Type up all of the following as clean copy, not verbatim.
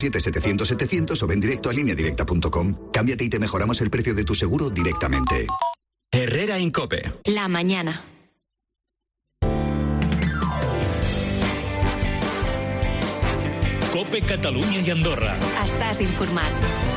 700-700 o ven directo a lineadirecta.com. Cámbiate y te mejoramos el precio de tu seguro directamente. Herrera Incope. La mañana. Cope Catalunya i Andorra. Estàs informat.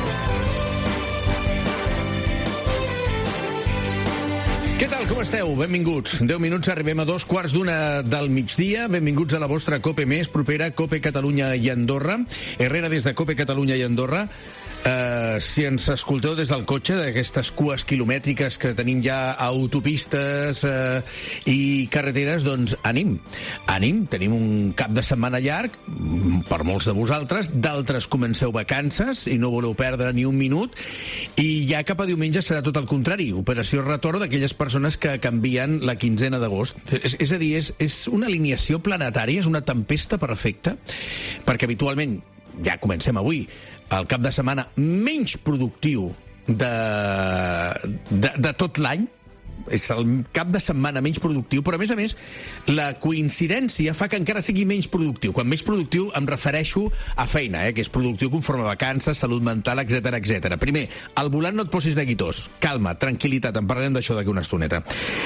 Què tal, com esteu? Benvinguts. 10 minuts, arribem a 2:15 del migdia. Benvinguts a la vostra Cope més propera, Cope Catalunya i Andorra. Herrera des de Cope Catalunya i Andorra. Si ens escolteu des del cotxe, d'aquestes cues quilomètriques que tenim ja a autopistes i carreteres, doncs ànim. Tenim un cap de setmana llarg, per molts de vosaltres, d'altres comenceu vacances i no voleu perdre ni un minut, i ja cap a diumenge serà tot el contrari, operació retorn d'aquelles persones que canvien la 15ena d'agost. És a dir, és una alineació planetària, és una tempesta perfecta, perquè habitualment, ja comencem avui, el cap de setmana menys productiu de tot l'any, és el cap de setmana menys productiu, però a més, la coincidència fa que encara sigui menys productiu. Quan menys productiu em refereixo a feina, que és productiu conforme a vacances, salut mental, etc. Primer, al volant no et posis neguitós. Calma, tranquil·litat, en parlarem d'això d'aquí una estoneta.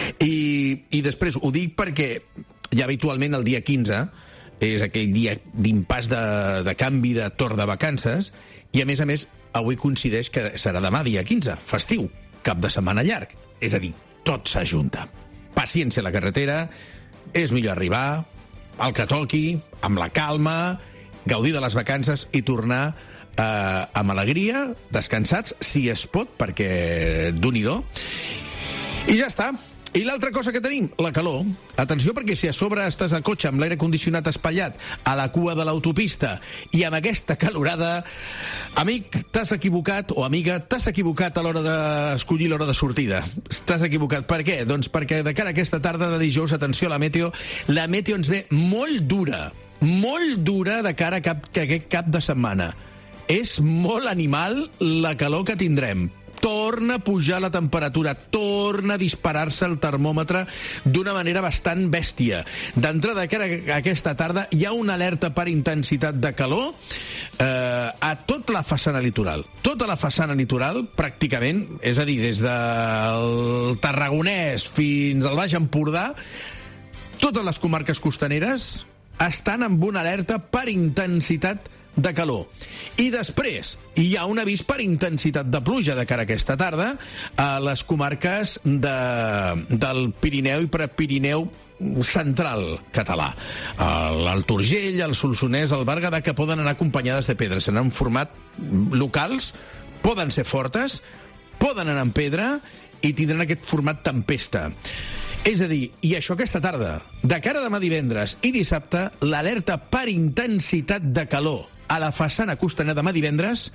I després, ho dic perquè ja habitualment el dia 15 és aquell dia d'impàs de canvi de torn de vacances, i a més, avui coincideix que serà demà dia 15, festiu, cap de setmana llarg. És a dir, tot s'ajunta. Paciència a la carretera, és millor arribar, el que toqui, amb la calma, gaudir de les vacances i tornar amb alegria, descansats, si es pot, perquè d'un-i-do. I ja està. I l'altra cosa que tenim, la calor. Atenció, perquè si a sobre estàs al cotxe amb l'aire condicionat espatllat a la cua de l'autopista i amb aquesta calorada, amic, t'has equivocat, o amiga, t'has equivocat a l'hora d'escollir l'hora de sortida. T'has equivocat. Per què? Doncs perquè de cara a aquesta tarda de dijous, atenció a la meteo ens ve molt dura de cara a aquest cap de setmana. És molt animal la calor que tindrem. Torna a pujar la temperatura, torna a disparar-se el termòmetre d'una manera bastant bèstia. D'entrada, que aquesta tarda hi ha una alerta per intensitat de calor a tota la façana litoral. Tota la façana litoral, pràcticament, és a dir, des del Tarragonès fins al Baix Empordà, totes les comarques costaneres estan amb una alerta per intensitat de calor. I després hi ha un avís per intensitat de pluja de cara a aquesta tarda a les comarques del Pirineu i Prepirineu central català. L'Alt Urgell, el Solsonès, el Berguedà, que poden anar acompanyades de pedres. En format locals, poden ser fortes, poden anar en pedra i tindran aquest format tempesta. És a dir, i això aquesta tarda, de cara a demà divendres i dissabte, l'alerta per intensitat de calor a la façana costanera demà divendres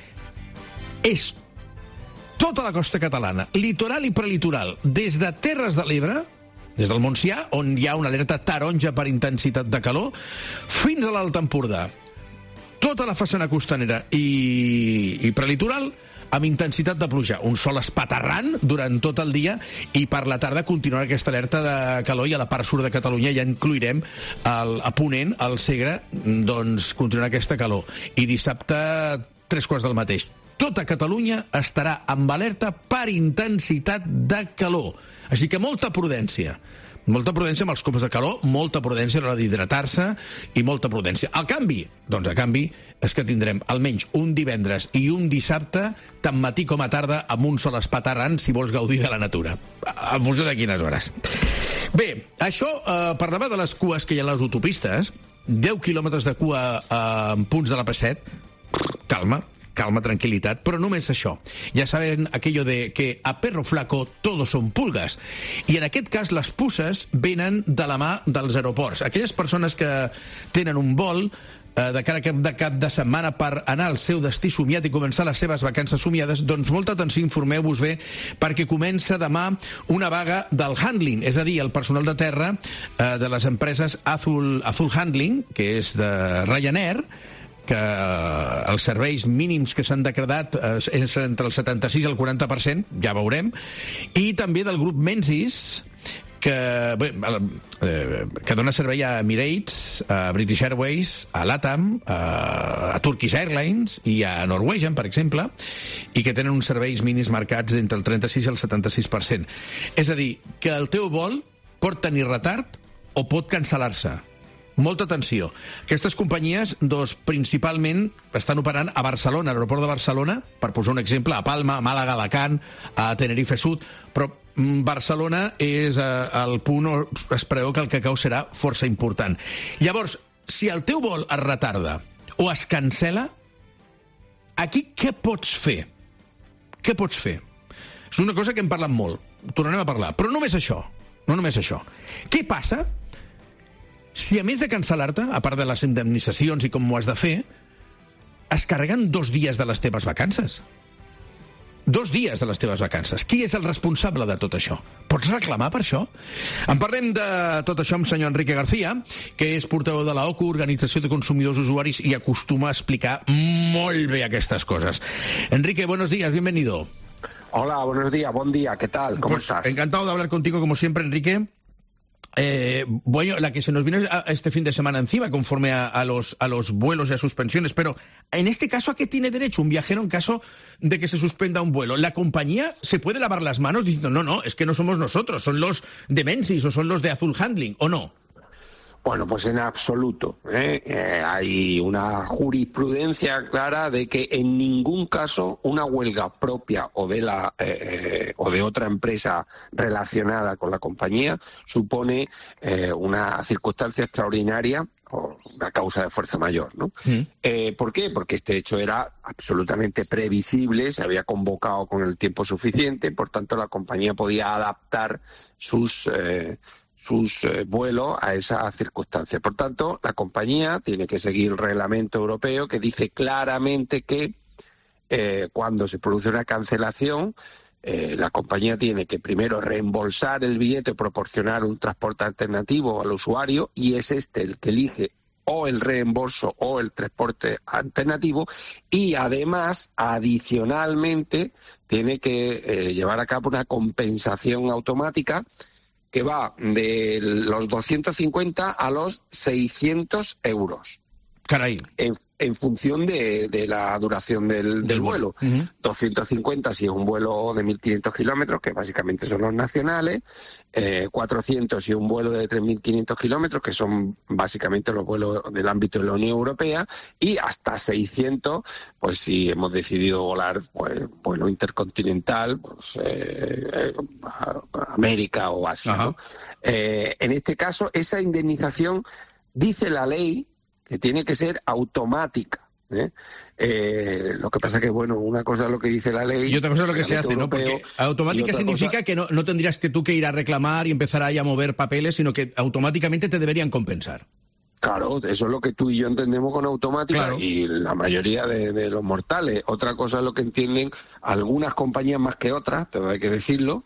és tota la costa catalana, litoral i prelitoral, des de Terres de l'Ebre, des del Montsià, on hi ha una alerta taronja per intensitat de calor, fins a l'Alt Empordà. Tota la façana costanera i prelitoral amb intensitat de pluja. Un sol espaterrant durant tot el dia i per la tarda continuarà aquesta alerta de calor, i a la part sud de Catalunya ja incluirem a Ponent, al Segre, doncs continuarà aquesta calor. I dissabte 3/4 del mateix. Tota Catalunya estarà amb alerta per intensitat de calor. Així que molta prudència. Molta prudència amb els cops de calor, molta prudència a l'hora d'hidratar-se i molta prudència. El canvi? Doncs el canvi és que tindrem almenys un divendres i un dissabte, tant matí com a tarda, amb un sol espaterrant, si vols gaudir de la natura. En funció de quines hores. Bé, això parlava de les cues que hi ha a les autopistes. 10 quilòmetres de cua en punts de la P7. Calma, tranquil·litat, però només això. Ja saben aquello de que a perro flaco todos son pulgas. I en aquest cas les puces venen de la mà dels aeroports. Aquelles persones que tenen un vol de cara a cap de setmana per anar al seu destí somiat i començar les seves vacances somiades, doncs molta atenció, informeu-vos bé, perquè comença demà una vaga del handling, és a dir, el personal de terra de les empreses Azul Handling, que és de Ryanair, que els serveis mínims que s'han decretat és entre el 76 i el 40%, ja veurem, i també del grup Menzies, que dona servei a Emirates, a British Airways, a LATAM, a Turkish Airlines i a Norwegian, per exemple, i que tenen uns serveis mínims marcats d'entre el 36 i el 76%. És a dir, que el teu vol pot tenir retard o pot cancel·lar-se. Molta atenció. Aquestes companyies, principalment, estan operant a Barcelona, a l'aeroport de Barcelona, per posar un exemple, a Palma, a Màlaga, a Alacant, a Tenerife Sud, però Barcelona és el punt on es preveu que el cacau serà força important. Llavors, si el teu vol es retarda o es cancel·la, aquí què pots fer? Què pots fer? És una cosa que hem parlat molt, tornarem a parlar, però només això, no només això. Què passa si a més de cancel·lar-te, a part de les indemnitzacions i com ho has de fer, es carreguen 2 dies de les teves vacances? 2 dies de les teves vacances. Qui és el responsable de tot això? Pots reclamar per això? En parlem de tot això amb el senyor Enrique García, que és portaveu de la OCU, Organització de Consumidors Usuaris, i acostuma a explicar molt bé aquestes cosas. Enrique, buenos días, bienvenido. Hola, buenos días, buen día, ¿qué tal? ¿Cómo estás? Encantado de hablar contigo, como siempre, Enrique. Bueno, la que se nos vino este fin de semana encima conforme a los vuelos y a suspensiones, pero en este caso, ¿a qué tiene derecho un viajero en caso de que se suspenda un vuelo? ¿La compañía se puede lavar las manos diciendo, no, es que no somos nosotros, son los de Menzies o son los de Azul Handling, o no? Bueno, pues en absoluto. Hay una jurisprudencia clara de que en ningún caso una huelga propia o de otra empresa relacionada con la compañía supone una circunstancia extraordinaria o una causa de fuerza mayor, ¿no? ¿Por qué? Porque este hecho era absolutamente previsible, se había convocado con el tiempo suficiente, por tanto la compañía podía adaptar sus vuelos a esa circunstancia. Por tanto, la compañía tiene que seguir el reglamento europeo que dice claramente que cuando se produce una cancelación, la compañía tiene que primero reembolsar el billete o proporcionar un transporte alternativo al usuario, y es este el que elige o el reembolso o el transporte alternativo, y además, adicionalmente, tiene que llevar a cabo una compensación automática que va de los 250 a los 600 euros. Caray. En función de la duración del vuelo. 250 si es un vuelo de 1.500 kilómetros, que básicamente son los nacionales, 400 si es un vuelo de 3.500 kilómetros, que son básicamente los vuelos del ámbito de la Unión Europea, y hasta 600, pues si hemos decidido volar pues vuelo intercontinental, pues América o Asia, ¿no? En este caso, esa indemnización, dice la ley, que tiene que ser automática. Lo que pasa que, bueno, una cosa es lo que dice la ley... Y otra cosa es lo que se hace, ¿no? Porque automática significa que no tendrías que tú que ir a reclamar y empezar ahí a mover papeles, sino que automáticamente te deberían compensar. Claro, eso es lo que tú y yo entendemos con automática, claro. Y la mayoría de los mortales. Otra cosa es lo que entienden algunas compañías más que otras, pero hay que decirlo,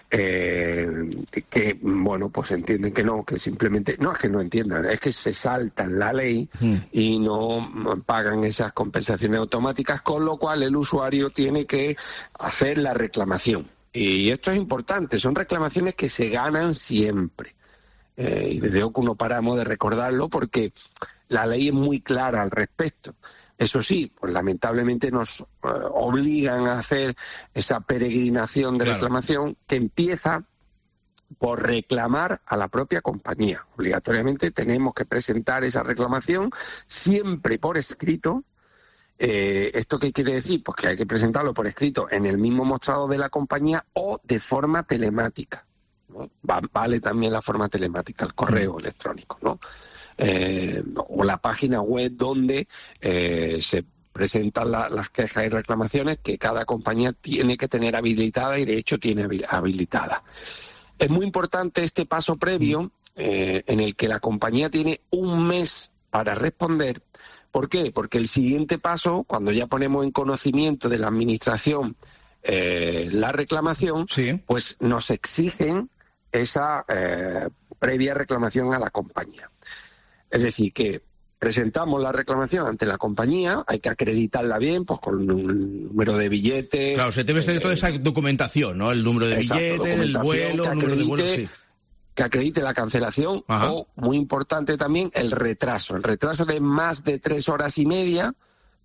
que bueno, pues entienden que no, que simplemente, no es que no entiendan, es que se saltan la ley y no pagan esas compensaciones automáticas, con lo cual el usuario tiene que hacer la reclamación. Y esto es importante, son reclamaciones que se ganan siempre. Y desde OCU no paramos de recordarlo porque la ley es muy clara al respecto. Eso sí, pues lamentablemente nos obligan a hacer esa peregrinación de reclamación que empieza por reclamar a la propia compañía. Obligatoriamente tenemos que presentar esa reclamación siempre por escrito. ¿Esto qué quiere decir? Pues que hay que presentarlo por escrito en el mismo mostrador de la compañía o de forma telemática, ¿no? Vale también la forma telemática, el correo electrónico, ¿no? O la página web donde se presentan las quejas y reclamaciones que cada compañía tiene que tener habilitada, y de hecho tiene habilitada. Es muy importante este paso previo en el que la compañía tiene un mes para responder. ¿Por qué? Porque el siguiente paso, cuando ya ponemos en conocimiento de la administración la reclamación, pues nos exigen esa previa reclamación a la compañía. Es decir, que presentamos la reclamación ante la compañía, hay que acreditarla bien, pues con un número de billete. Claro, se debe ser toda esa documentación, ¿no? El número de billete, el vuelo, el número de vuelo, sí. Que acredite la cancelación. Ajá. O, muy importante también, el retraso de más de 3 horas y media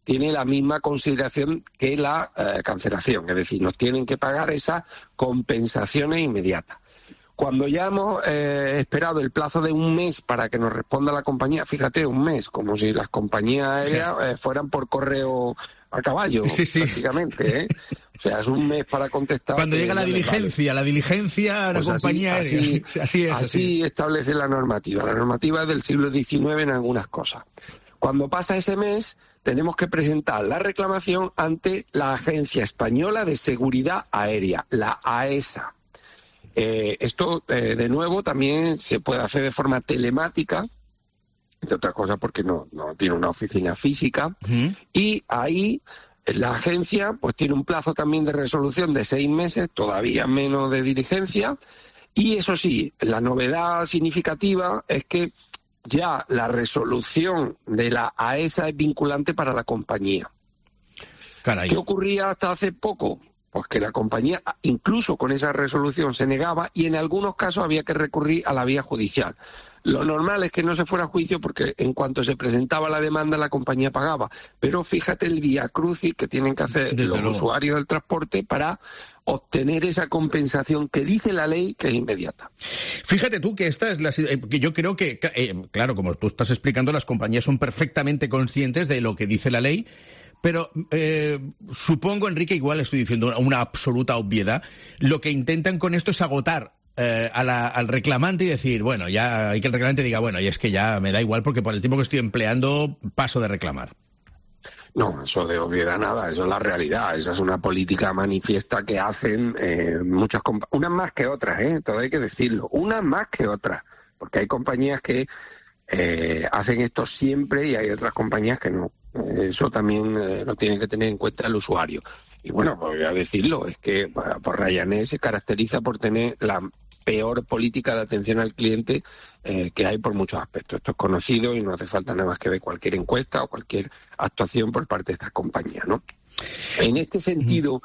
tiene la misma consideración que la cancelación, es decir, nos tienen que pagar esas compensaciones inmediatas. Cuando ya hemos esperado el plazo de un mes para que nos responda la compañía, fíjate, un mes, como si las compañías aéreas fueran por correo a caballo, prácticamente, ¿eh? O sea, es un mes para contestar. Cuando llega la diligencia a la compañía aérea. Así establece la normativa. La normativa es del siglo XIX en algunas cosas. Cuando pasa ese mes, tenemos que presentar la reclamación ante la Agencia Española de Seguridad Aérea, la AESA. Esto, de nuevo, también se puede hacer de forma telemática, entre otras cosas porque no tiene una oficina física, y ahí la agencia pues tiene un plazo también de resolución de 6 meses, todavía menos de diligencia, y eso sí, la novedad significativa es que ya la resolución de la AESA es vinculante para la compañía. Caray. ¿Qué ocurría hasta hace poco? Pues que la compañía, incluso con esa resolución, se negaba y en algunos casos había que recurrir a la vía judicial. Lo normal es que no se fuera a juicio porque en cuanto se presentaba la demanda la compañía pagaba. Pero fíjate el viacrucis que tienen que hacer los usuarios del transporte para obtener esa compensación que dice la ley que es inmediata. Fíjate tú que esta es que yo creo que, claro, como tú estás explicando, las compañías son perfectamente conscientes de lo que dice la ley. Pero supongo, Enrique, igual estoy diciendo una absoluta obviedad, lo que intentan con esto es agotar al reclamante y decir, bueno, ya hay que el reclamante diga, bueno, y es que ya me da igual porque por el tiempo que estoy empleando paso de reclamar. No, eso de obviedad nada, eso es la realidad, esa es una política manifiesta que hacen muchas compañías, unas más que otras, todo hay que decirlo, unas más que otras, porque hay compañías que hacen esto siempre y hay otras compañías que no. Eso también lo tiene que tener en cuenta el usuario. Y bueno, pues voy a decirlo, es que por Ryanair se caracteriza por tener la peor política de atención al cliente que hay por muchos aspectos. Esto es conocido y no hace falta nada más que ver cualquier encuesta o cualquier actuación por parte de estas compañías, ¿no? En este sentido,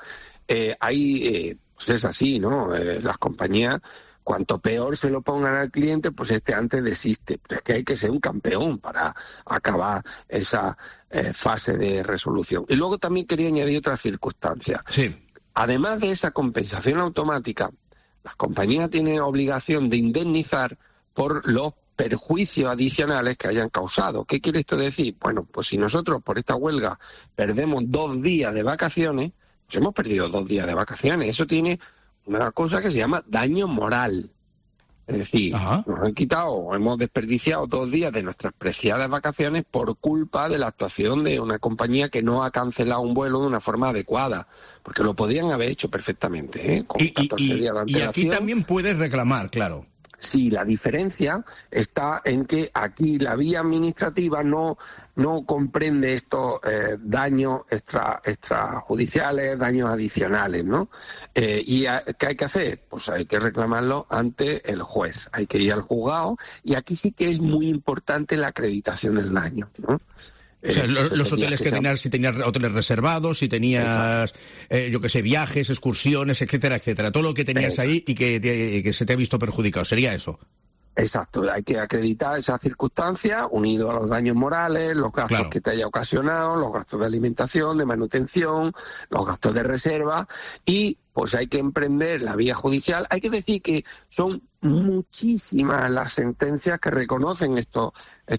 pues es así, ¿no? Las compañías, cuanto peor se lo pongan al cliente, pues antes desiste. Pero es que hay que ser un campeón para acabar esa fase de resolución. Y luego también quería añadir otra circunstancia. Sí. Además de esa compensación automática, las compañías tienen obligación de indemnizar por los perjuicios adicionales que hayan causado. ¿Qué quiere esto decir? Bueno, pues si nosotros por esta huelga perdemos 2 días de vacaciones, pues hemos perdido 2 días de vacaciones. Eso tiene una cosa que se llama daño moral. Es decir, nos han quitado o hemos desperdiciado 2 días de nuestras preciadas vacaciones por culpa de la actuación de una compañía que no ha cancelado un vuelo de una forma adecuada, porque lo podían haber hecho perfectamente, con 14 días de antelación. Y aquí también puedes reclamar, claro. Sí, la diferencia está en que aquí la vía administrativa no comprende estos daños extrajudiciales, daños adicionales, ¿no? ¿Y qué hay que hacer? Pues hay que reclamarlo ante el juez, hay que ir al juzgado y aquí sí que es muy importante la acreditación del daño, ¿no? O sea, los hoteles que tenías, si tenías hoteles reservados, si tenías, yo qué sé, viajes, excursiones, etcétera, etcétera. Todo lo que tenías ahí y que se te ha visto perjudicado. ¿Sería eso? Exacto, hay que acreditar esas circunstancias unido a los daños morales, los gastos que te haya ocasionado, los gastos de alimentación, de manutención, los gastos de reserva y pues hay que emprender la vía judicial. Hay que decir que son muchísimas las sentencias que reconocen estos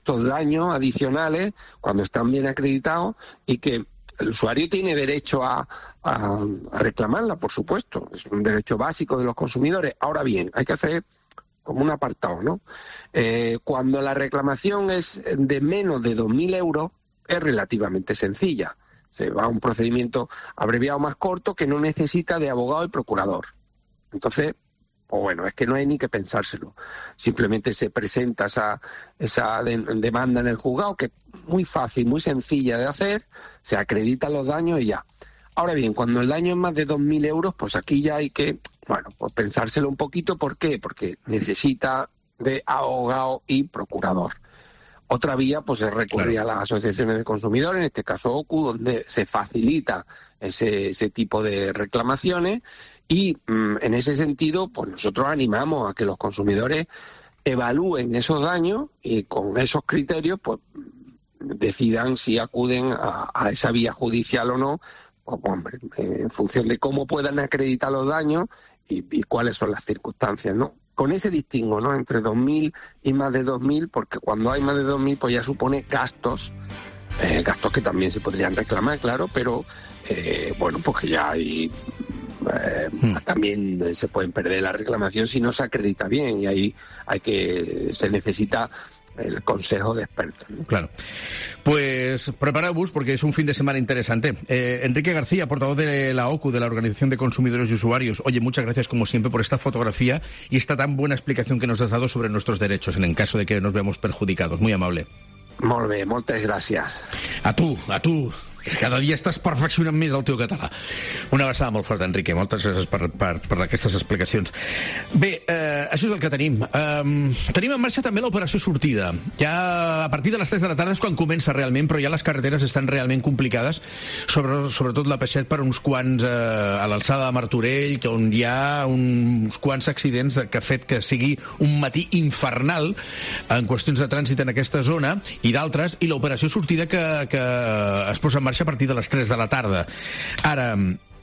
daños adicionales cuando están bien acreditados y que el usuario tiene derecho a reclamarla, por supuesto. Es un derecho básico de los consumidores. Ahora bien, hay que hacer como un apartado, ¿no? Cuando la reclamación es de menos de 2.000 euros, es relativamente sencilla. Se va a un procedimiento abreviado más corto que no necesita de abogado y procurador. Entonces, pues bueno, es que no hay ni que pensárselo. Simplemente se presenta esa demanda en el juzgado, que es muy fácil, muy sencilla de hacer, se acreditan los daños y ya. Ahora bien, cuando el daño es más de 2.000 euros, pues aquí ya hay que, pues pensárselo un poquito. ¿Por qué? Porque necesita de abogado y procurador. Otra vía, pues es recurrir a las asociaciones de consumidores, en este caso OCU, donde se facilita ese tipo de reclamaciones y en ese sentido, pues nosotros animamos a que los consumidores evalúen esos daños y con esos criterios, pues decidan si acuden a esa vía judicial o no, pues, hombre, en función de cómo puedan acreditar los daños y cuáles son las circunstancias, ¿no? Con ese distingo, ¿no?, entre 2.000 y más de 2.000, porque cuando hay más de 2.000 pues ya supone gastos que también se podrían reclamar, claro, pero bueno, pues que ya hay... también se pueden perder la reclamación si no se acredita bien, y ahí se necesita el consejo de expertos, ¿no? Claro. Pues preparaos porque es un fin de semana interesante. Enrique García, portavoz de la OCU, de la Organización de Consumidores y Usuarios. Oye, muchas gracias como siempre por esta fotografía y esta tan buena explicación que nos has dado sobre nuestros derechos en el caso de que nos veamos perjudicados. Muy amable. Molt bé, moltes gràcies. A tu, que cada dia estàs perfeccionant més el teu català. Una abraçada molt forta, Enrique. Moltes gràcies per aquestes explicacions. Bé, això és el que tenim. Tenim en marxa també l'operació sortida. Ja a partir de les 3 de la tarda és quan comença realment, però ja les carreteres estan realment complicades, sobretot la P7 per uns quants a l'alçada de Martorell, on hi ha uns quants accidents que ha fet que sigui un matí infernal en qüestions de trànsit en aquesta zona, i d'altres, i l'operació sortida que es posa en marxa a partir de les 3 de la tarda. Ara,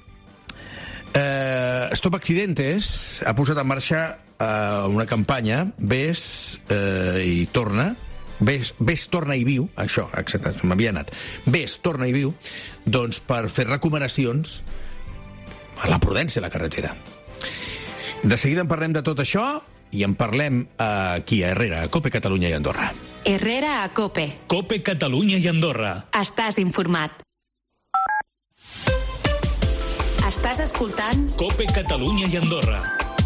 Stop Accidentes ha posat en marxa una campanya, Ves i torna, Ves, torna i viu, això, exacte, m'havia anat, Ves, torna i viu, doncs per fer recomanacions a la prudència a la carretera. De seguida en parlem de tot això i en parlem aquí a Herrera, a COPE Catalunya i Andorra. Herrera a COPE. COPE Catalunya i Andorra. Estàs informat. Estàs escoltant COPE Catalunya i Andorra.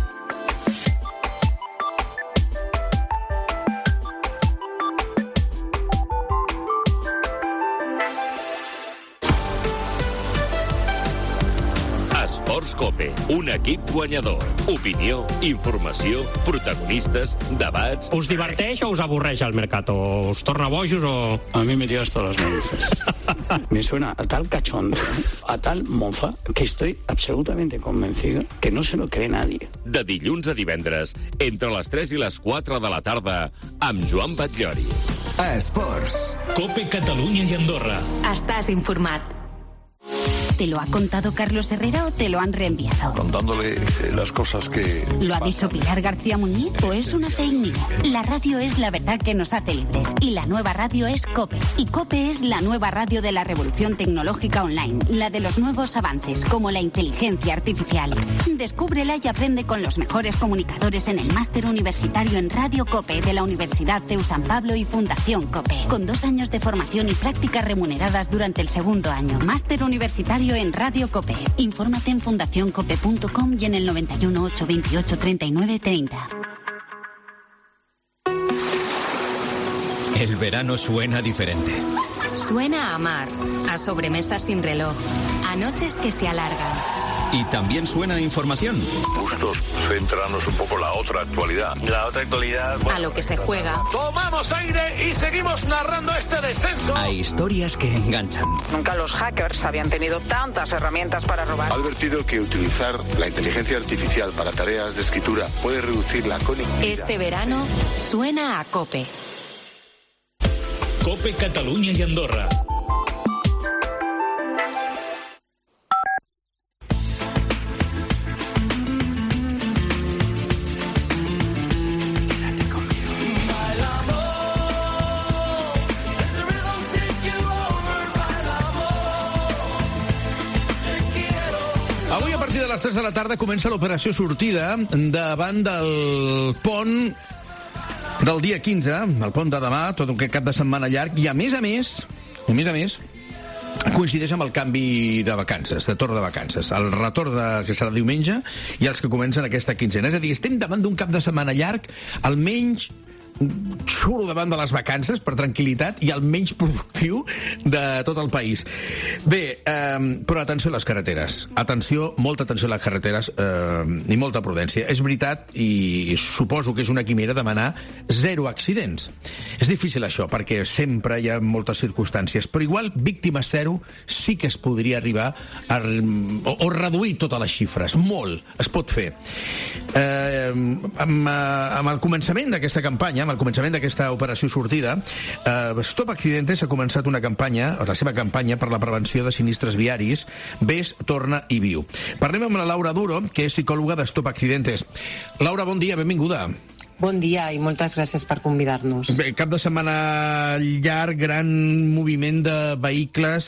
Esports COPE, un equip guanyador. Opinió, informació, protagonistes, debats... ¿Us diverteix o us avorreix el Mercato? ¿Us torna bojos o...? A mí me dio hasta las narices. Me suena a tal cachondo, a tal mofa, que estoy absolutamente convencido que no se lo cree nadie. De dilluns a divendres, entre les 3 i les 4 de la tarda, amb Joan Batllori. Esports. COPE Catalunya i Andorra. Estàs informat. ¿Te lo ha contado Carlos Herrera o te lo han reenviado? Contándole las cosas que... ¿Lo ha dicho Pilar García Muñiz o es una fake news? La radio es la verdad que nos hace libres. Y la nueva radio es COPE. Y COPE es la nueva radio de la revolución tecnológica online. La de los nuevos avances, como la inteligencia artificial. Descúbrela y aprende con los mejores comunicadores en el máster universitario en Radio COPE de la Universidad CEU San Pablo y Fundación COPE. Con 2 años de formación y prácticas remuneradas durante el segundo año. Máster universitario en Radio COPE. Infórmate en fundacioncope.com y en el 91 828 39 30. El verano suena diferente. Suena a mar, a sobremesas sin reloj, a noches que se alargan. Y también suena a información. Bustos centrarnos un poco en la otra actualidad. La otra actualidad... A lo que se juega. Tomamos aire y seguimos narrando este descenso. A historias que enganchan. Nunca los hackers habían tenido tantas herramientas para robar. Ha advertido que utilizar la inteligencia artificial para tareas de escritura puede reducir la conectividad. Este verano suena a COPE. COPE Catalunya i Andorra. Avui, a partir de les 3 de la tarda, comença l'operació sortida davant del pont del dia 15, el pont de demà, tot un cap de setmana llarg, i a més a més, coincideix amb el canvi de vacances, de torn de vacances, el retorn que serà diumenge i els que comencen aquesta quinzena. És a dir, estem davant d'un cap de setmana llarg, almenys xulo davant de les vacances, per tranquil·litat, i el menys productiu de tot el país. Bé, però atenció a les carreteres. Molta atenció a les carreteres i molta prudència. És veritat, i suposo que és una quimera, demanar 0 accidents. És difícil això, perquè sempre hi ha moltes circumstàncies, però igual víctimes 0 sí que es podria arribar o reduir totes les xifres. Molt es pot fer. Amb el començament d'aquesta campanya, amb al començament d'aquesta operació sortida, Stop Accidentes ha començat una campanya, la seva campanya per la prevenció de sinistres viaris, Ves, Torna i Viu. Parlem amb la Laura Duro, que és psicòloga de Stop Accidentes. Laura, bon dia, benvinguda. Bon dia i moltes gràcies per convidar-nos. Bé, cap de setmana llarg, gran moviment de vehicles.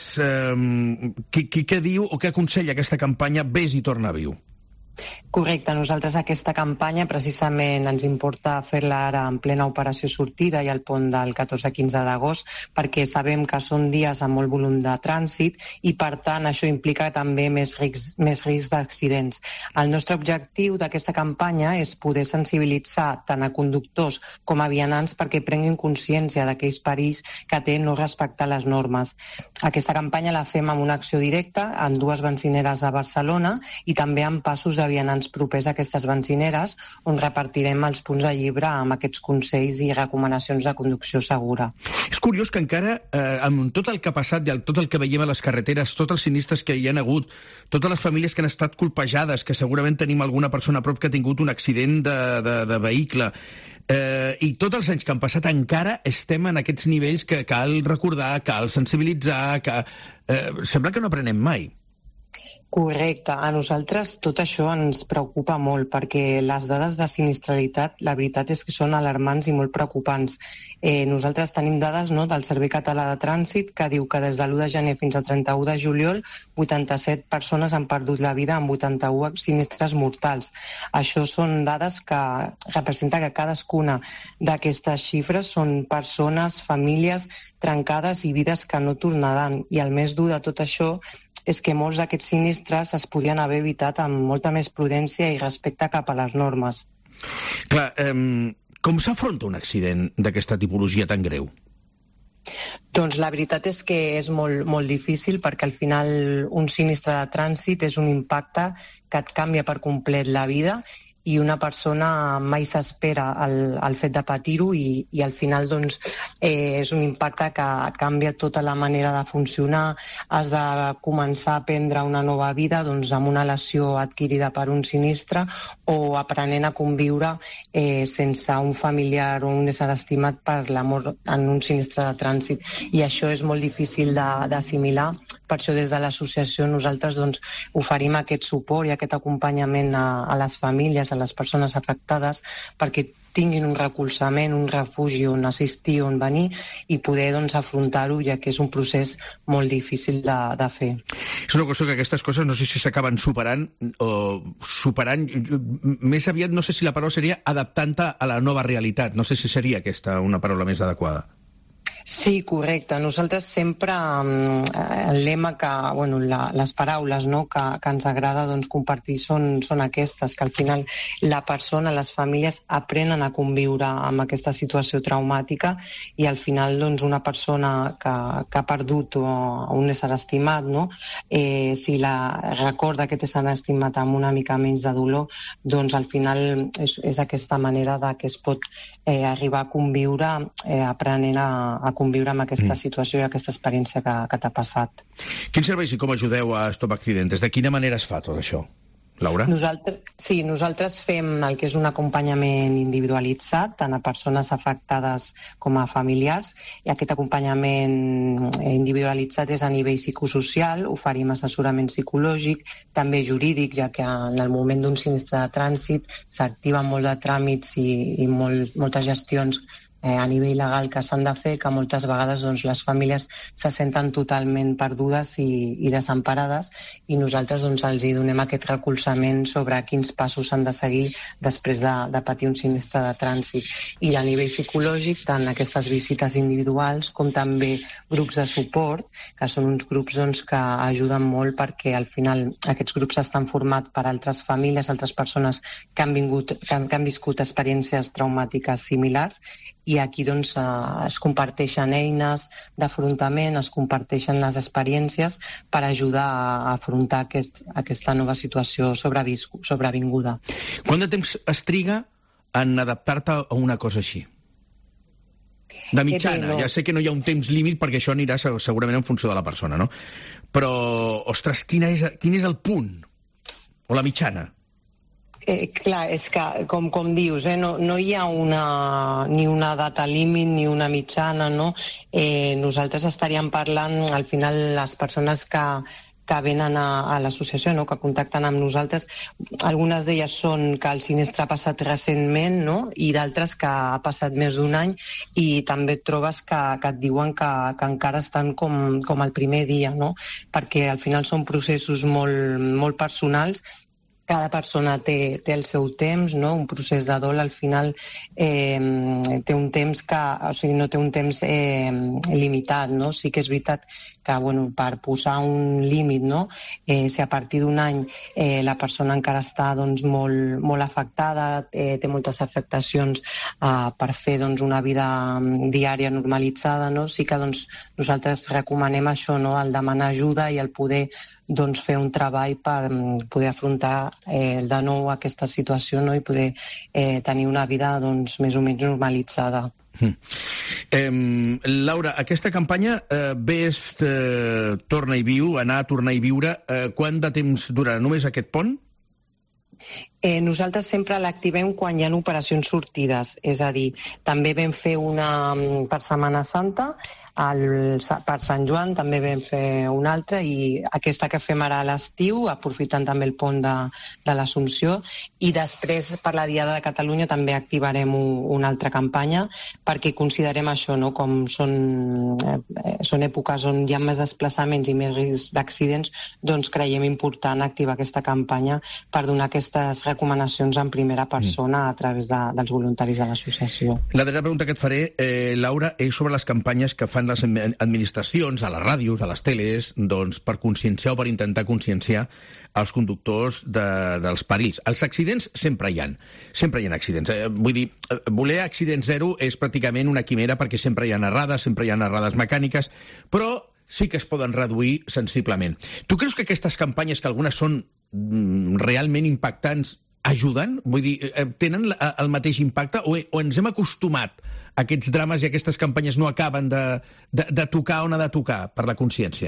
Què diu o què aconsella aquesta campanya Ves i Torna a Viu? Correcte, nosaltres aquesta campanya precisament ens importa fer-la ara en plena operació sortida i al pont del 14-15 d'agost, perquè sabem que són dies amb molt volum de trànsit i per tant això implica també més risc d'accidents. El nostre objectiu d'aquesta campanya és poder sensibilitzar tant a conductors com a vianants perquè prenguin consciència d'aquells perills que té no respectar les normes. Aquesta campanya la fem amb una acció directa en 2 benzineres a Barcelona i també en passos de vianants propers a aquestes benzineres, on repartirem els punts de llibre amb aquests consells i recomanacions de conducció segura. És curiós que encara, amb tot el que ha passat i tot el que veiem a les carreteres, tots els sinistres que hi ha hagut, totes les famílies que han estat colpejades, que segurament tenim alguna persona a prop que ha tingut un accident de vehicle, i tots els anys que han passat encara estem en aquests nivells que cal recordar, cal sensibilitzar, que sembla que no aprenem mai. Correcte. A nosaltres tot això ens preocupa molt perquè les dades de sinistralitat, la veritat és que són alarmants i molt preocupants. Nosaltres tenim dades del Servei Català de Trànsit que diu que des de l'1 de gener fins al 31 de juliol 87 persones han perdut la vida en 81 sinistres mortals. Això són dades que representa que cadascuna d'aquestes xifres són persones, famílies trencades i vides que no tornaran. I el més dur de tot això és que molts d'aquests sinistres es podien haver evitat amb molta més prudència i respecte cap a les normes. Clar, com s'afronta un accident d'aquesta tipologia tan greu? Doncs la veritat és que és molt difícil perquè al final un sinistre de trànsit és un impacte que et canvia per complet la vida i una persona mai s'espera el fet de patir-ho i al final doncs, és un impacte que canvia tota la manera de funcionar. Has de començar a prendre una nova vida doncs, amb una lesió adquirida per un sinistre o aprenent a conviure sense un familiar o un ésser estimat per la mort en un sinistre de trànsit. I això és molt difícil d'assimilar. Per això des de l'associació nosaltres doncs, oferim aquest suport i aquest acompanyament a les famílies, a les persones afectades, perquè tinguin un recolzament, un refugi on assistir, on venir i poder doncs, afrontar-ho, ja que és un procés molt difícil de fer. És una qüestió que aquestes coses no sé si s'acaben superant o superant, més aviat no sé si la paraula seria adaptant-te a la nova realitat, no sé si seria aquesta una paraula més adequada. Sí, correcte. Nosaltres sempre el lema que, les paraules que ens agrada compartir són aquestes, que al final la persona, les famílies aprenen a conviure amb aquesta situació traumàtica i al final una persona que ha perdut un ésser estimat, si la recorda aquest ésser estimat amb una mica menys de dolor, doncs al final és aquesta manera que es pot arribar a conviure aprenent a conviure amb aquesta situació i aquesta experiència que t'ha passat. Quins serveis i com ajudeu a Stop Accidentes? De quina manera es fa tot això? Laura? Nosaltres fem el que és un acompanyament individualitzat tant a persones afectades com a familiars i aquest acompanyament individualitzat és a nivell psicosocial, oferim assessorament psicològic, també jurídic, ja que en el moment d'un sinistre de trànsit s'activen molt de tràmits i moltes gestions a nivell legal que s'han de fer, que moltes vegades les famílies se senten totalment perdudes i desemparades i nosaltres els hi donem aquest recolzament sobre quins passos s'han de seguir després de patir un sinistre de trànsit. I a nivell psicològic, tant aquestes visites individuals com també grups de suport, que són uns grups que ajuden molt perquè al final aquests grups estan formats per altres famílies, altres persones que han viscut experiències traumàtiques similars i aquí es comparteixen eines d'afrontament, es comparteixen les experiències per ajudar a afrontar aquesta nova situació sobrevinguda. Quant de temps es triga en adaptar-te a una cosa així? De mitjana, ja sé que no hi ha un temps límit perquè això anirà segurament en funció de la persona, no? Però, ostres, quin és el punt? O la mitjana? Clar, és que, com dius, no hi ha ni una data límit ni una mitjana, no? Nosaltres estaríem parlant, al final, les persones que venen a l'associació, no? Que contacten amb nosaltres, algunes d'elles són que el sinistre ha passat recentment, no? I d'altres que ha passat més d'un any, i també et trobes que et diuen que encara estan com el primer dia, no? Perquè al final són processos molt personals. Cada persona té el seu temps, no? Un procés de dol al final té un temps no té un temps limitat, no? Sí que és veritat que, per posar un límit, no? Si a partir d'un any la persona encara està molt afectada, té moltes afectacions per fer una vida diària normalitzada, no? Sí que nosaltres recomanem això, no? El demanar ajuda i el poder fer un treball per poder afrontar de nou aquesta situació, no? I poder tenir una vida més o menys normalitzada. Laura, aquesta campanya Vés, torna i viu, anar, tornar i viure, quant de temps durarà? Només aquest pont? Nosaltres sempre l'activem quan hi ha operacions sortides, és a dir, també vam fer una per Setmana Santa, per Sant Joan també vam fer una altra, i aquesta que fem ara a l'estiu, aprofitant també el pont de l'Assumpció, i després per la Diada de Catalunya també activarem una altra campanya, perquè considerem això, no? Com són èpoques on hi ha més desplaçaments i més risc d'accidents, doncs creiem important activar aquesta campanya per donar aquestes recomanacions en primera persona a través dels voluntaris de l'associació. La darrera pregunta que et faré, Laura, és sobre les campanyes que fan les administracions, a les ràdios, a les teles, per conscienciar o per intentar conscienciar els conductors dels perills. Els accidents sempre hi ha accidents. Vull dir, voler accident zero és pràcticament una quimera, perquè sempre hi ha errades mecàniques, però sí que es poden reduir sensiblement. Tu creus que aquestes campanyes, que algunes són realment impactants, ajuden? Vull dir, tenen el mateix impacte o ens hem acostumat a aquests drames i aquestes campanyes no acaben de tocar on ha de tocar per la consciència?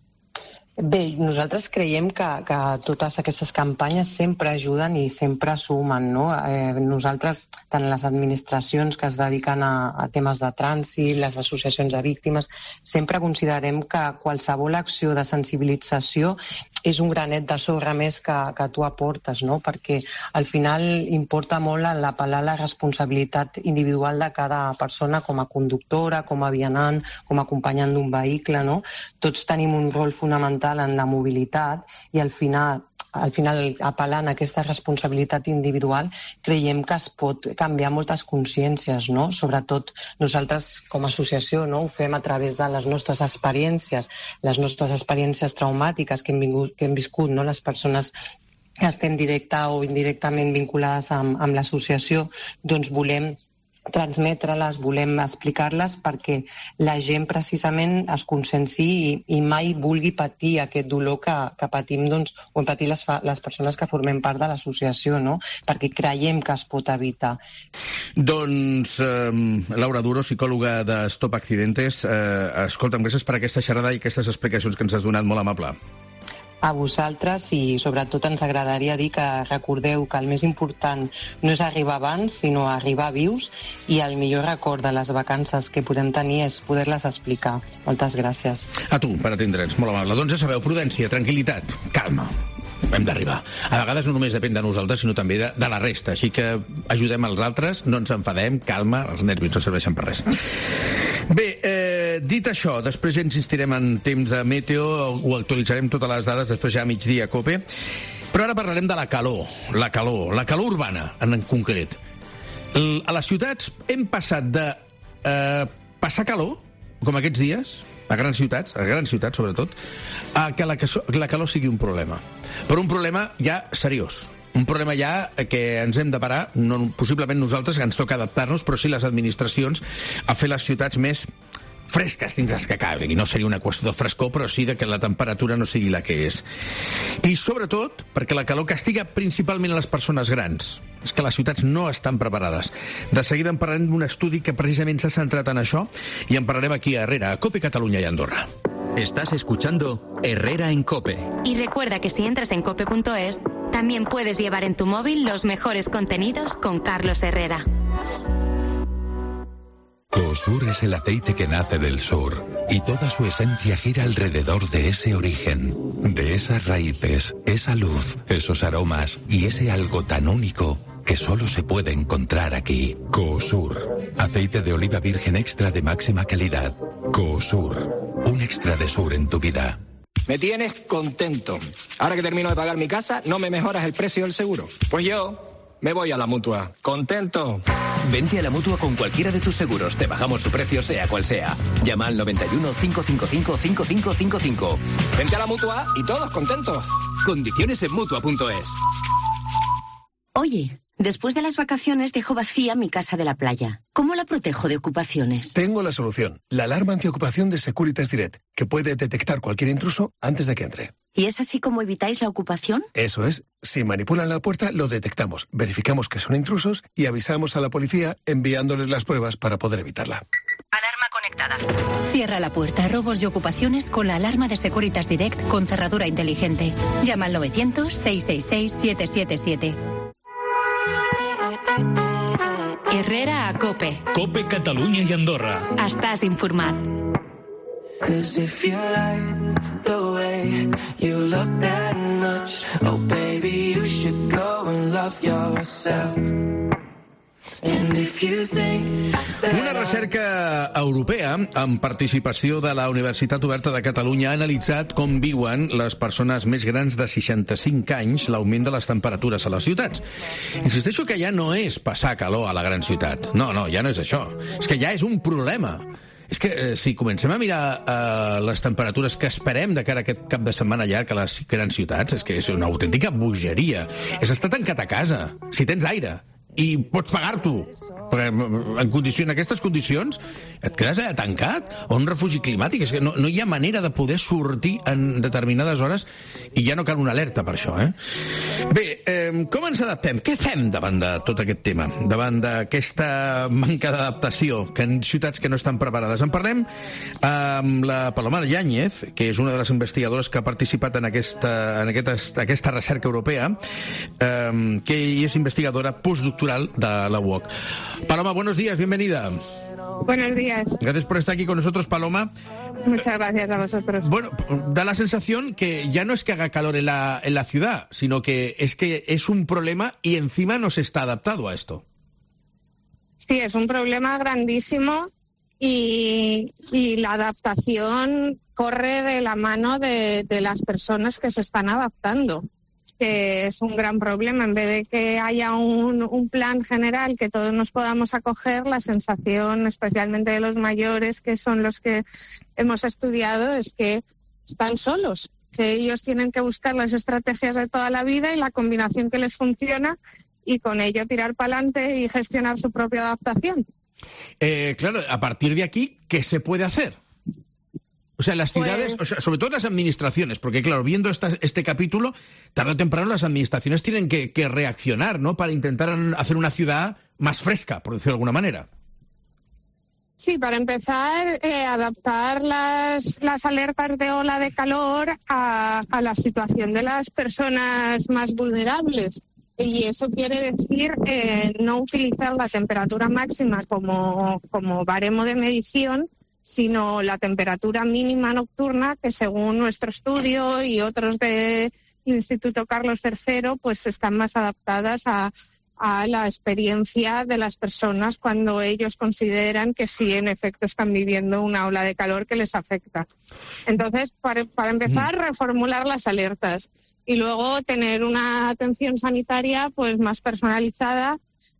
Bé, nosaltres creiem que totes aquestes campanyes sempre ajuden i sempre sumen, no? Nosaltres, tant les administracions que es dediquen a temes de trànsit, les associacions de víctimes, sempre considerem que qualsevol acció de sensibilització és un granet de sorra més que tu aportes, no? Perquè al final importa molt l'apel·lar a la responsabilitat individual de cada persona, com a conductora, com a vianant, com a acompanyant d'un vehicle, no? Tots tenim un rol fonamental en la mobilitat i al final apel·lant a aquesta responsabilitat individual creiem que es pot canviar moltes consciències, no? Sobretot nosaltres com a associació, no? Ho fem a través de les nostres experiències traumàtiques que hem viscut, no? Les persones que estem directa o indirectament vinculades amb l'associació, doncs volem transmetre-les, volem explicar-les perquè la gent precisament es conscienciï i mai vulgui patir aquest dolor que patim, o hem patit les persones que formem part de l'associació, no? Perquè creiem que es pot evitar. Doncs, Laura Duro, psicòloga de Stop Accidentes, escolta'm, gràcies per aquesta xerrada i aquestes explicacions que ens has donat, molt amable. A vosaltres, i sobretot ens agradaria dir que recordeu que el més important no és arribar abans, sinó arribar vius, i el millor record de les vacances que podem tenir és poder-les explicar. Moltes gràcies. A tu, per atendre'ns, molt amable. Doncs ja sabeu, prudència, tranquil·litat, calma. Hem d'arribar. A vegades no només depèn de nosaltres, sinó també de la resta. Així que ajudem els altres, no ens enfadem, calma, els nervis no serveixen per res. Bé, dit això, després ja insistirem en temps de meteo, ho actualitzarem totes les dades després ja a migdia a COPE, però ara parlarem de la calor urbana en concret. A les ciutats hem passat de passar calor, com aquests dies, a grans ciutats sobretot, a que la calor sigui un problema. Però un problema ja seriós. Un problema ja que ens hem de parar, possiblement nosaltres, que ens toca adaptar-nos, però sí les administracions, a fer les ciutats més fresques dins des que cabe. I no seria una qüestió de frescor, però sí que la temperatura no sigui la que és. I sobretot perquè la calor castiga principalment a les persones grans. És que les ciutats no estan preparades. De seguida en parlarem d'un estudi que precisament s'ha centrat en això i en parlarem aquí a Herrera, a COPE Catalunya i Andorra. Estás escuchando Herrera en COPE. Y recuerda que si entras en cope.es, También puedes llevar en tu móvil los mejores contenidos con Carlos Herrera. Coosur es el aceite que nace del sur y toda su esencia gira alrededor de ese origen, de esas raíces, esa luz, esos aromas y ese algo tan único que solo se puede encontrar aquí. Coosur, aceite de oliva virgen extra de máxima calidad. Coosur, un extra de sur en tu vida. Me tienes contento. Ahora que termino de pagar mi casa, ¿no me mejoras el precio del seguro? Pues yo me voy a la Mutua. ¿Contento? Vente a la Mutua con cualquiera de tus seguros. Te bajamos su precio, sea cual sea. Llama al 91 555 5555. Vente a la Mutua y todos contentos. Condiciones en Mutua.es. Oye, después de las vacaciones dejo vacía mi casa de la playa. ¿Cómo la protejo de ocupaciones? Tengo la solución. La alarma antiocupación de Securitas Direct, que puede detectar cualquier intruso antes de que entre. ¿Y es así como evitáis la ocupación? Eso es. Si manipulan la puerta, lo detectamos, verificamos que son intrusos y avisamos a la policía enviándoles las pruebas para poder evitarla. Alarma conectada. Cierra la puerta a robos y ocupaciones con la alarma de Securitas Direct con cerradura inteligente. Llama al 900-666-777. Herrera a COPE. COPE Catalunya i Andorra. Estàs informat. 'Cause if you like the way you look that much, oh baby, you should go and love yourself. Una recerca europea amb participació de la Universitat Oberta de Catalunya ha analitzat com viuen les persones més grans de 65 anys l'augment de les temperatures a les ciutats. Insisteixo que ja no és passar calor a la gran ciutat. No, ja no és això. És que ja és un problema. És que si comencem a mirar les temperatures que esperem de cara a aquest cap de setmana llarg a les grans ciutats, és que és una autèntica bogeria. És estar tancat a casa, si tens aire, i pots pagar-t'ho. Perquè en aquestes condicions et quedes tancat o un refugi climàtic. És que no hi ha manera de poder sortir en determinades hores i ja no cal una alerta per això. Bé, com ens adaptem? Què fem davant de tot aquest tema? Davant d'aquesta manca d'adaptació que en ciutats que no estan preparades. En parlem amb la Paloma Yáñez, que és una de les investigadores que ha participat en aquesta recerca europea, que és investigadora postdoctoral de la UOC. Paloma, buenos días, bienvenida. Buenos días. Gracias por estar aquí con nosotros, Paloma. Muchas gracias a vosotros. Bueno, da la sensación que ya no es que haga calor en la ciudad, sino que es un problema y encima no se está adaptado a esto. Sí, es un problema grandísimo y la adaptación corre de la mano de las personas que se están adaptando, que es un gran problema. En vez de que haya un plan general que todos nos podamos acoger, la sensación, especialmente de los mayores, que son los que hemos estudiado, es que están solos, que ellos tienen que buscar las estrategias de toda la vida y la combinación que les funciona y con ello tirar para adelante y gestionar su propia adaptación. Claro, a partir de aquí, ¿qué se puede hacer? O sea, las ciudades, sobre todo las administraciones, porque claro, viendo este capítulo, tarde o temprano las administraciones tienen que reaccionar, ¿no? Para intentar hacer una ciudad más fresca, por decirlo de alguna manera. Sí, para empezar, adaptar las alertas de ola de calor a la situación de las personas más vulnerables. Y eso quiere decir no utilizar la temperatura máxima como baremo de medición, sino la temperatura mínima nocturna, que según nuestro estudio y otros del Instituto Carlos III, pues están más adaptadas a la experiencia de las personas cuando ellos consideran que sí, en efecto, están viviendo una ola de calor que les afecta. Entonces, para empezar, reformular las alertas y luego tener una atención sanitaria pues más personalizada,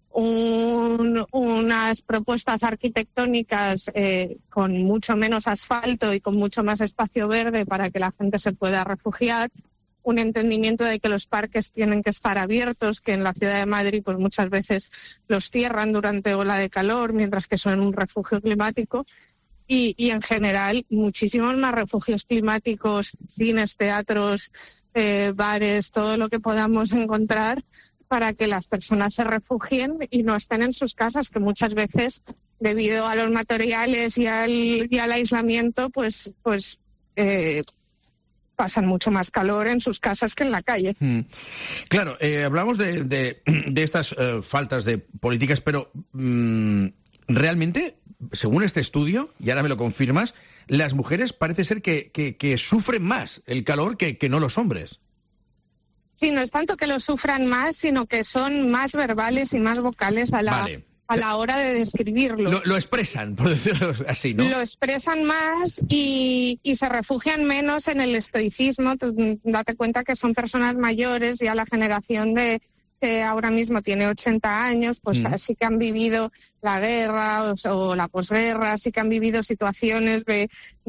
unas propuestas arquitectónicas con mucho menos asfalto y con mucho más espacio verde para que la gente se pueda refugiar, un entendimiento de que los parques tienen que estar abiertos, que en la ciudad de Madrid pues muchas veces los cierran durante ola de calor, mientras que son un refugio climático, y en general muchísimos más refugios climáticos, cines, teatros, bares, todo lo que podamos encontrar para que las personas se refugien y no estén en sus casas, que muchas veces, debido a los materiales y al aislamiento, pues pasan mucho más calor en sus casas que en la calle. Claro, hablamos de estas faltas de políticas, pero realmente, según este estudio, y ahora me lo confirmas, las mujeres parece ser que sufren más el calor que no los hombres. Sí, no es tanto que lo sufran más, sino que son más verbales y más vocales a la hora de describirlo. Lo expresan, por decirlo así, ¿no? Lo expresan más y se refugian menos en el estoicismo. Date cuenta que son personas mayores, ya la generación que ahora mismo tiene 80 años, pues sí que han vivido la guerra o la posguerra, sí que han vivido situaciones de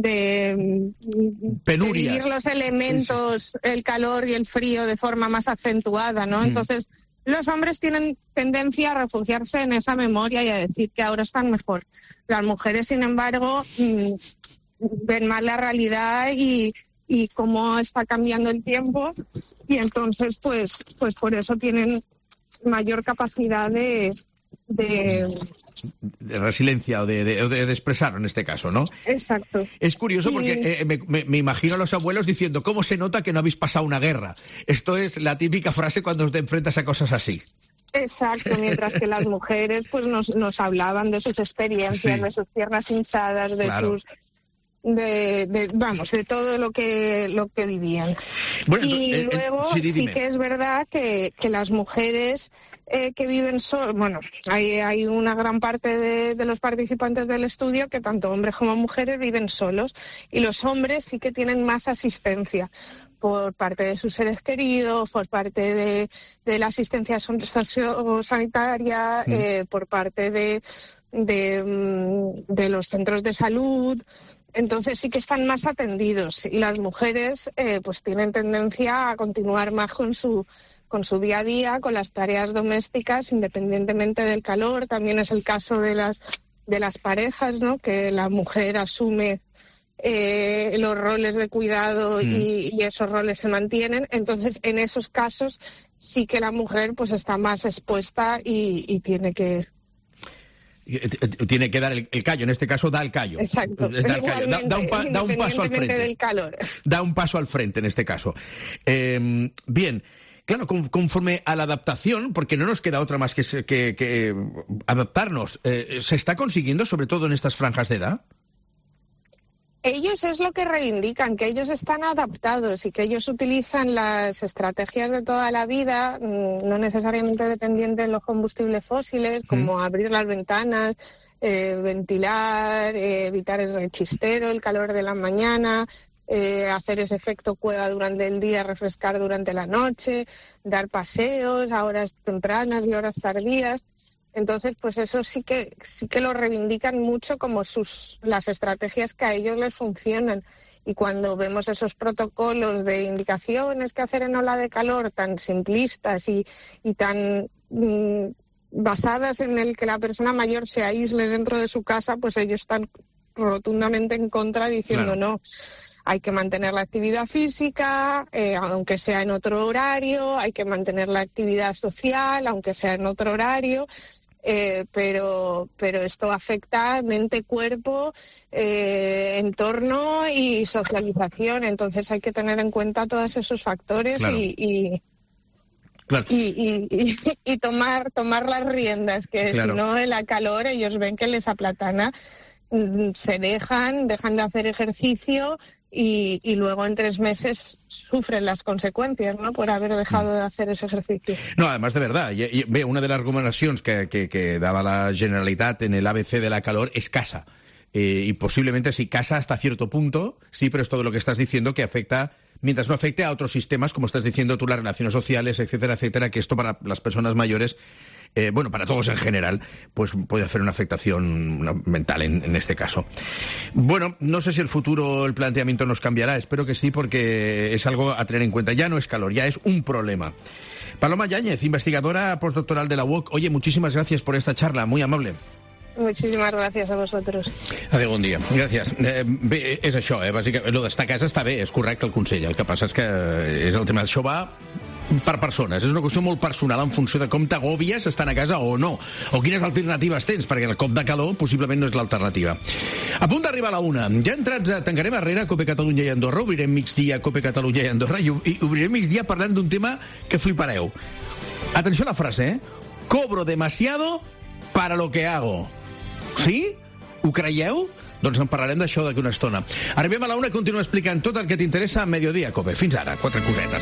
penurias, vivir los elementos, el calor y el frío de forma más acentuada, ¿no? Entonces, los hombres tienen tendencia a refugiarse en esa memoria y a decir que ahora están mejor. Las mujeres, sin embargo, ven más la realidad y cómo está cambiando el tiempo, y entonces pues por eso tienen mayor capacidad de resiliencia o de expresar en este caso, ¿no? Exacto. Es curioso porque me imagino a los abuelos diciendo, ¿cómo se nota que no habéis pasado una guerra? Esto es la típica frase cuando te enfrentas a cosas así. Exacto, mientras que las mujeres pues nos hablaban de sus experiencias, de sus piernas hinchadas, de sus... de todo lo que vivían. Bueno, y luego sí que es verdad que las mujeres que viven solas, bueno, hay una gran parte de los participantes del estudio que tanto hombres como mujeres viven solos, y los hombres sí que tienen más asistencia por parte de sus seres queridos, por parte de la asistencia sanitaria, por parte de los centros de salud. Entonces sí que están más atendidos, y las mujeres pues tienen tendencia a continuar más con su día a día, con las tareas domésticas, independientemente del calor. También es el caso de las parejas, ¿no? Que la mujer asume los roles de cuidado y esos roles se mantienen. Entonces, en esos casos sí que la mujer pues está más expuesta y tiene que dar el callo. En este caso da el callo. Exacto. Da un paso al frente. Del calor. Da un paso al frente en este caso. Bien. Claro, conforme a la adaptación, porque no nos queda otra más que adaptarnos, ¿se está consiguiendo, sobre todo en estas franjas de edad? Ellos es lo que reivindican, que ellos están adaptados y que ellos utilizan las estrategias de toda la vida, no necesariamente dependientes de los combustibles fósiles, como abrir las ventanas, ventilar, evitar el rechistero, el calor de la mañana, hacer ese efecto cueva durante el día, refrescar durante la noche, dar paseos a horas tempranas y horas tardías. Entonces, pues eso sí que lo reivindican mucho como las estrategias que a ellos les funcionan. Y cuando vemos esos protocolos de indicaciones que hacer en ola de calor tan simplistas y tan basadas en el que la persona mayor se aísle dentro de su casa, pues ellos están rotundamente en contra, diciendo no. Hay que mantener la actividad física, aunque sea en otro horario, hay que mantener la actividad social, aunque sea en otro horario, pero esto afecta mente, cuerpo, entorno y socialización. Entonces hay que tener en cuenta todos esos factores y tomar las riendas, que si no el calor ellos ven que les aplatana, se dejan de hacer ejercicio y luego en 3 meses sufren las consecuencias, ¿no?, por haber dejado de hacer ese ejercicio. No, además de verdad, una de las recomendacions que daba la Generalitat en el ABC de la calor es casa. Y posiblemente sí, casa hasta cierto punto, sí, pero es todo lo que estás diciendo que afecta, mientras no afecte a otros sistemas, como estás diciendo tú, las relaciones sociales, etcétera, etcétera, que esto para las personas mayores, para todos en general, pues puede hacer una afectación mental en este caso. Bueno, no sé si el futuro, el planteamiento nos cambiará, espero que sí, porque es algo a tener en cuenta. Ya no es calor, ya es un problema. Paloma Yáñez, investigadora postdoctoral de la UOC. Oye, muchísimas gracias por esta charla, muy amable. Muchísimas gracias a vosotros. Adéu, bon dia. Gràcies. Bé, és això, bàsicament. Lo d'estar a casa està bé, és correcte el consell. El que passa és que és el tema. Això va per persones. És una qüestió molt personal en funció de com t'agòbies estant a casa o no, o quines alternatives tens, perquè el cop de calor possiblement no és l'alternativa. A punt d'arribar a la 1. Ja entrats a Tancarem Arrere, Cope Catalunya i Andorra, obrirem migdia Cope Catalunya i Andorra, i obrirem migdia parlant d'un tema que flipareu. Atenció a la frase, cobro demasiado para lo que hago. Sí? Ho creieu? Doncs en parlarem d'això d'aquí una estona. Arribem a la 1 i continuem explicant tot el que t'interessa a Mediodía Cope. Fins ara, 4 cosetes.